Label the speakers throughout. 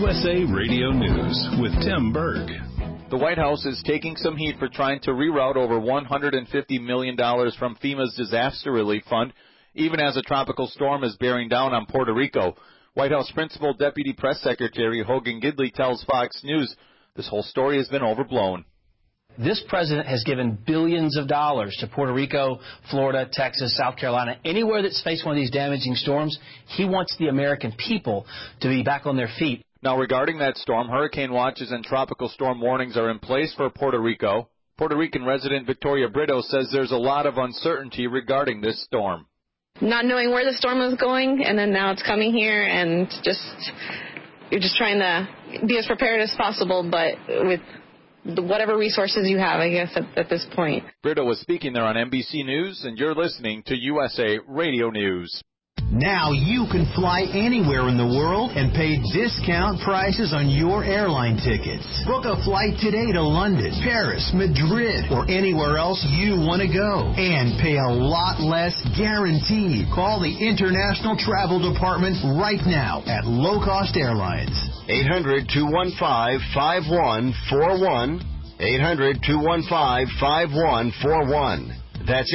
Speaker 1: USA Radio News with Tim Berg.
Speaker 2: The White House is taking some heat for trying to reroute over $150 million from FEMA's disaster relief fund, even as a tropical storm is bearing down on Puerto Rico. White House Principal Deputy Press Secretary Hogan Gidley tells Fox News this whole story has been overblown.
Speaker 3: This president has given billions of dollars to Puerto Rico, Florida, Texas, South Carolina, anywhere that's faced one of these damaging storms. He wants the American people to be back on their feet.
Speaker 2: Now, regarding that storm, hurricane watches and tropical storm warnings are in place for Puerto Rico. Puerto Rican resident Victoria Brito says there's a lot of uncertainty regarding this storm.
Speaker 4: Not knowing where the storm was going, and then now it's coming here, and you're just trying to be as prepared as possible, but with whatever resources you have, I guess, at this point.
Speaker 2: Brito was speaking there on NBC News, and you're listening to USA Radio News.
Speaker 5: Now you can fly anywhere in the world and pay discount prices on your airline tickets. Book a flight today to London, Paris, Madrid, or anywhere else you want to go. And pay a lot less guaranteed. Call the International Travel Department right now at Low Cost Airlines.
Speaker 6: 800-215-5141. 800-215-5141. That's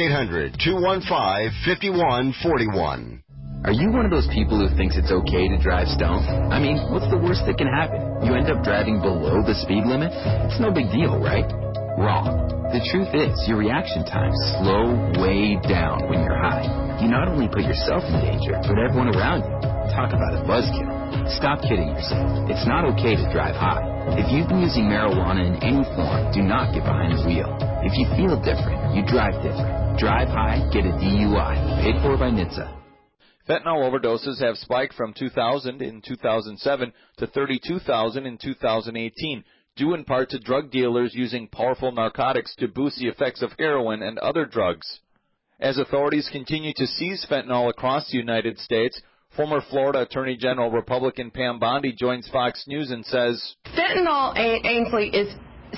Speaker 6: 800-215-5141.
Speaker 7: Are you one of those people who thinks it's okay to drive stoned? I mean, what's the worst that can happen? You end up driving below the speed limit? It's no big deal, right? Wrong. The truth is, your reaction times slow way down when you're high. You not only put yourself in danger, but everyone around you. Talk about a buzzkill. Stop kidding yourself. It's not okay to drive high. If you've been using marijuana in any form, do not get behind the wheel. If you feel different, you drive different. Drive high, get a DUI. Paid for by NHTSA.
Speaker 2: Fentanyl overdoses have spiked from 2,000 in 2007 to 32,000 in 2018, due in part to drug dealers using powerful narcotics to boost the effects of heroin and other drugs. As authorities continue to seize fentanyl across the United States, former Florida Attorney General Republican Pam Bondi joins Fox News and says,
Speaker 8: Fentanyl, Ainsley, is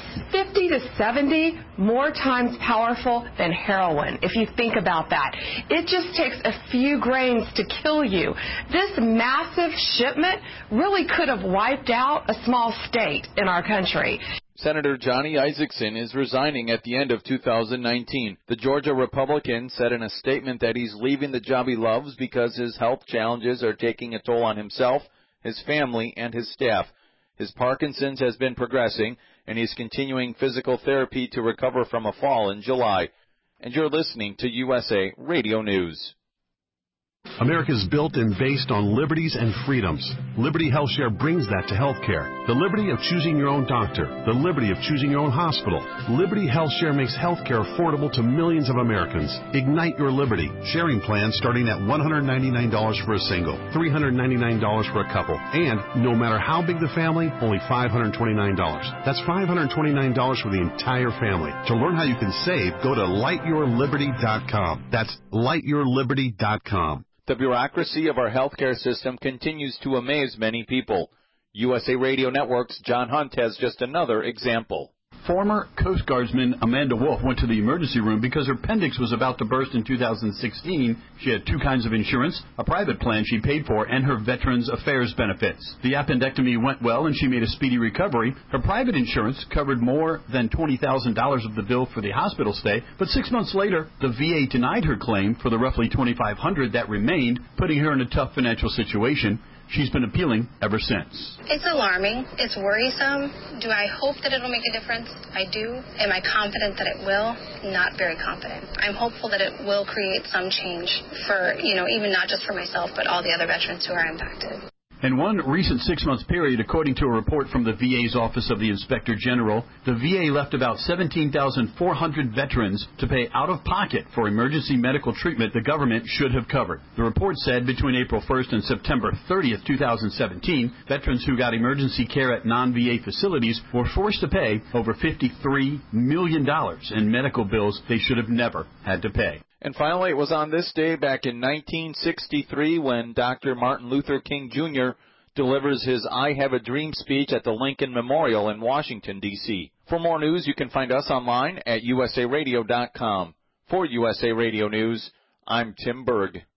Speaker 8: 50 to 70 more times powerful than heroin, if you think about that. It just takes a few grains to kill you. This massive shipment really could have wiped out a small state in our country.
Speaker 2: Senator Johnny Isakson is resigning at the end of 2019. The Georgia Republican said in a statement that he's leaving the job he loves because his health challenges are taking a toll on himself, his family, and his staff. His Parkinson's has been progressing, and he's continuing physical therapy to recover from a fall in July. And you're listening to USA Radio News.
Speaker 9: America is built and based on liberties and freedoms. Liberty HealthShare brings that to healthcare. The liberty of choosing your own doctor. The liberty of choosing your own hospital. Liberty HealthShare makes healthcare affordable to millions of Americans. Ignite your liberty. Sharing plans starting at $199 for a single, $399 for a couple, and no matter how big the family, only $529. That's $529 for the entire family. To learn how you can save, go to lightyourliberty.com. That's lightyourliberty.com.
Speaker 2: The bureaucracy of our healthcare system continues to amaze many people. USA Radio Network's John Hunt has just another example.
Speaker 10: Former Coast Guardsman Amanda Wolf went to the emergency room because her appendix was about to burst in 2016. She had two kinds of insurance, a private plan she paid for, and her Veterans Affairs benefits. The appendectomy went well, and she made a speedy recovery. Her private insurance covered more than $20,000 of the bill for the hospital stay, but 6 months later, the VA denied her claim for the roughly $2,500 that remained, putting her in a tough financial situation. She's been appealing ever since.
Speaker 11: It's alarming. It's worrisome. Do I hope that it'll make a difference? I do. Am I confident that it will? Not very confident. I'm hopeful that it will create some change for, even not just for myself, but all the other veterans who are impacted.
Speaker 10: In one recent 6-month period, according to a report from the VA's Office of the Inspector General, the VA left about 17,400 veterans to pay out of pocket for emergency medical treatment the government should have covered. The report said between April 1st and September 30th, 2017, veterans who got emergency care at non-VA facilities were forced to pay over $53 million in medical bills they should have never had to pay.
Speaker 2: And finally, it was on this day back in 1963 when Dr. Martin Luther King Jr. delivers his I Have a Dream speech at the Lincoln Memorial in Washington, D.C. For more news, you can find us online at usaradio.com. For USA Radio News, I'm Tim Berg.